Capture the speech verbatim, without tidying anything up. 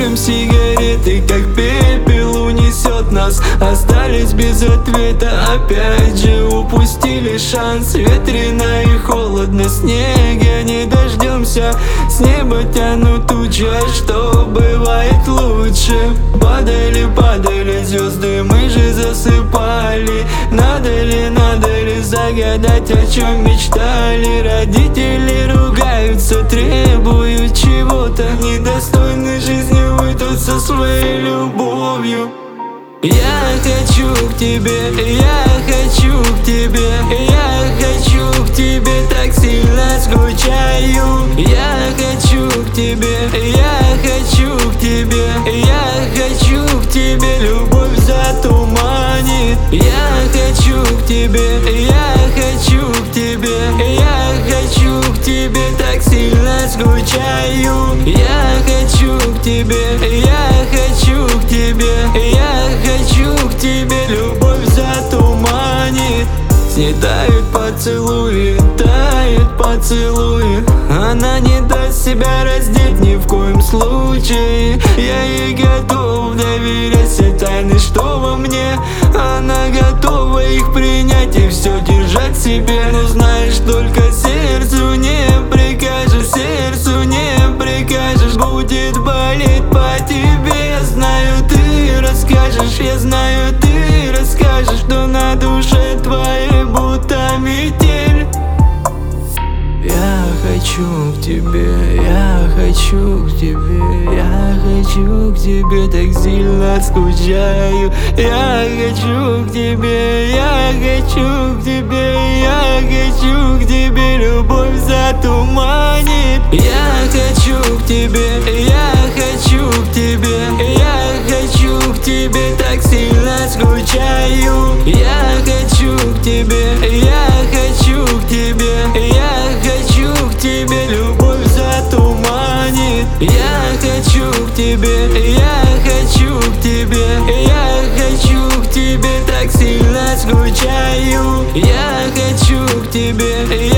Курим сигареты, как пепел унесет нас. Остались без ответа, опять же упустили шанс. Ветрено и холодно, снега не дождемся. С неба тянут тучи, а что бывает лучше? Падали, падали звезды, мы же засыпали. Надо ли, надо ли загадать, о чем мечтали? Родители ругаются, требуют чего-то. Недостойны жизни уйдут со своей любовью. Я хочу к тебе, я хочу к тебе, я хочу к тебе, так сильно скучаю. Я хочу к тебе, я хочу к тебе, я хочу к тебе, любовь затуманит. Я хочу к тебе, я хочу к тебе, я хочу к тебе, так сильно скучаю. Я хочу к тебе, я хочу к тебе, я хочу к тебе, любовь затуманит. Снедают поцелуи, тают поцелуи. Она не даст себя раздеть ни в коем случае. Я ей готов доверять все тайны, что во мне. Она готова их принять и все держать в себе. Но знаешь, только сердцу не прикажешь, сердцу не прикажешь. Будет болеть по тебе, я знаю, ты расскажешь. Я знаю, ты расскажешь, что на душе твоей будто метель. Я хочу к тебе, я хочу к тебе, я хочу к тебе, так сильно скучаю. Я хочу к тебе, я хочу к тебе, я хочу к тебе, любовь затуманит. Я хочу к тебе, я хочу к тебе, я хочу к тебе, так сильно скучаю. Я хочу к тебе, я хочу к тебе, я хочу к тебе, любовь затуманит. Я хочу к тебе, я хочу к тебе, я хочу к тебе, так сильно скучаю. Я хочу к тебе.